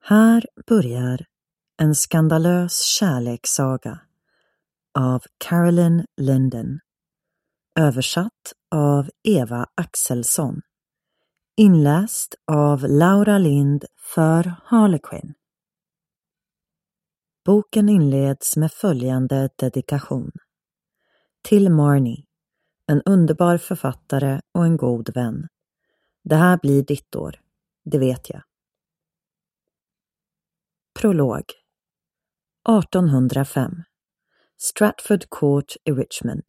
Här börjar en skandalös kärlekssaga av Carolyn Linden, översatt av Eva Axelsson, inläst av Laura Lind för Harlequin. Boken inleds med följande dedikation. Till Marnie, en underbar författare och en god vän. Det här blir ditt år, det vet jag. Prolog 1805 Stratford Court i Richmond.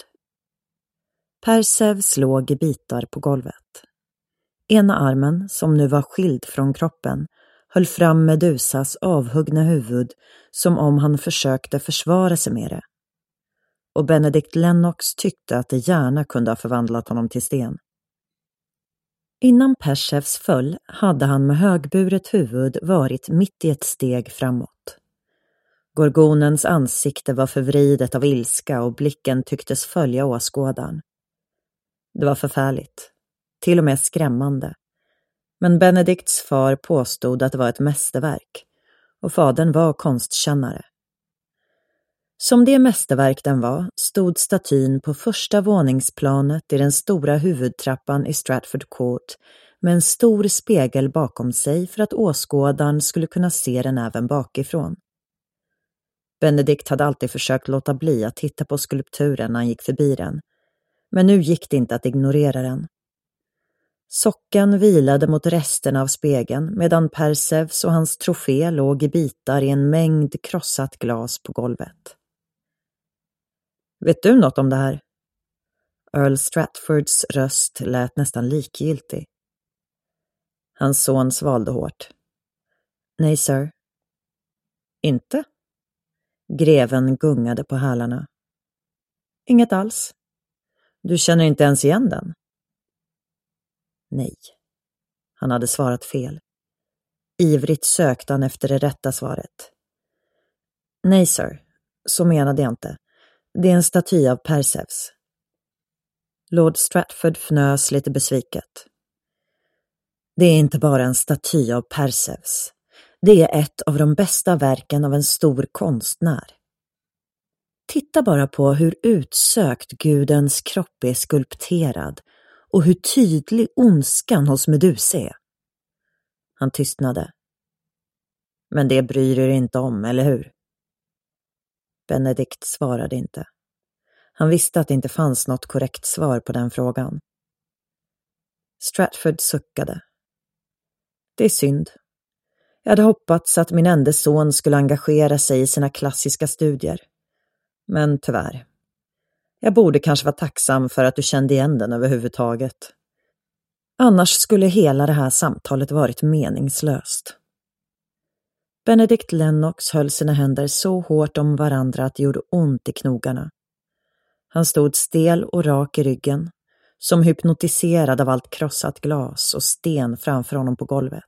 Perseus låg i bitar på golvet. Ena armen, som nu var skild från kroppen, höll fram Medusas avhuggna huvud som om han försökte försvara sig med det. Och Benedict Lennox tyckte att det gärna kunde ha förvandlat honom till sten. Innan Perseus föll hade han med högburet huvud varit mitt i ett steg framåt. Gorgonens ansikte var förvridet av ilska och blicken tycktes följa åskådaren. Det var förfärligt, till och med skrämmande. Men Benedicts far påstod att det var ett mästerverk, och fadern var konstkännare. Som det mästerverk den var stod statyn på första våningsplanet i den stora huvudtrappan i Stratford Court med en stor spegel bakom sig för att åskådaren skulle kunna se den även bakifrån. Benedict hade alltid försökt låta bli att titta på skulpturen när han gick förbi den, men nu gick det inte att ignorera den. Sockeln vilade mot resterna av spegeln medan Perseus och hans trofé låg i bitar i en mängd krossat glas på golvet. Vet du något om det här? Earl Stratfords röst lät nästan likgiltig. Hans son svalde hårt. Nej, sir. Inte? Greven gungade på hälarna. Inget alls. Du känner inte ens igen den? Nej. Han hade svarat fel. Ivrigt sökte han efter det rätta svaret. Nej, sir. Så menade jag inte. Det är en staty av Perseus. Lord Stratford fnös lite besviket. Det är inte bara en staty av Perseus. Det är ett av de bästa verken av en stor konstnär. Titta bara på hur utsökt gudens kropp är skulpterad och hur tydlig ondskan hos Medusa är. Han tystnade. Men det bryr er inte om, eller hur? Benedict svarade inte. Han visste att det inte fanns något korrekt svar på den frågan. Stratford suckade. Det är synd. Jag hade hoppats att min enda son skulle engagera sig i sina klassiska studier. Men tyvärr. Jag borde kanske vara tacksam för att du kände igen den överhuvudtaget. Annars skulle hela det här samtalet varit meningslöst. Benedict Lennox höll sina händer så hårt om varandra att det gjorde ont i knogarna. Han stod stel och rak i ryggen, som hypnotiserad av allt krossat glas och sten framför honom på golvet.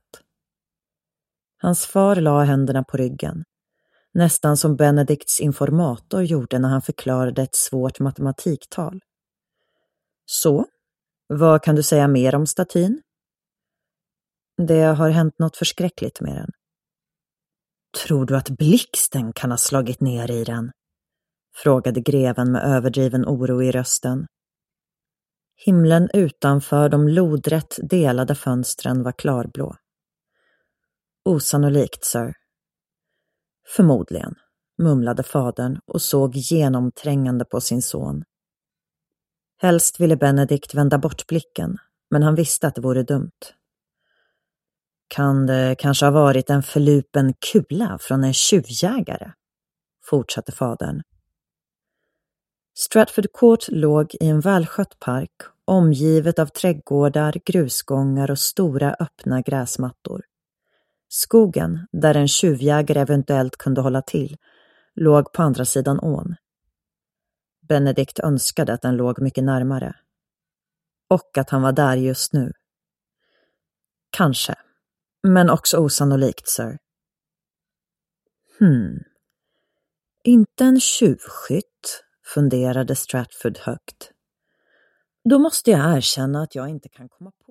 Hans far la händerna på ryggen, nästan som Benedicts informator gjorde när han förklarade ett svårt matematiktal. Så, vad kan du säga mer om statyn? Det har hänt något förskräckligt med den. Tror du att blixten kan ha slagit ner i den? Frågade greven med överdriven oro i rösten. Himlen utanför de lodrätt delade fönstren var klarblå. Osannolikt, sir. Förmodligen, mumlade fadern och såg genomträngande på sin son. Helst ville Benedict vända bort blicken, men han visste att det vore dumt. Kan det kanske ha varit en förlupen kula från en tjuvjägare? Fortsatte fadern. Stratford Court låg i en välskött park, omgivet av trädgårdar, grusgångar och stora öppna gräsmattor. Skogen, där en tjuvjägare eventuellt kunde hålla till, låg på andra sidan ån. Benedict önskade att den låg mycket närmare. Och att han var där just nu. Kanske, men också osannolikt, sir. Inte en tjuvskytt, funderade Stratford högt. Då måste jag erkänna att jag inte kan komma på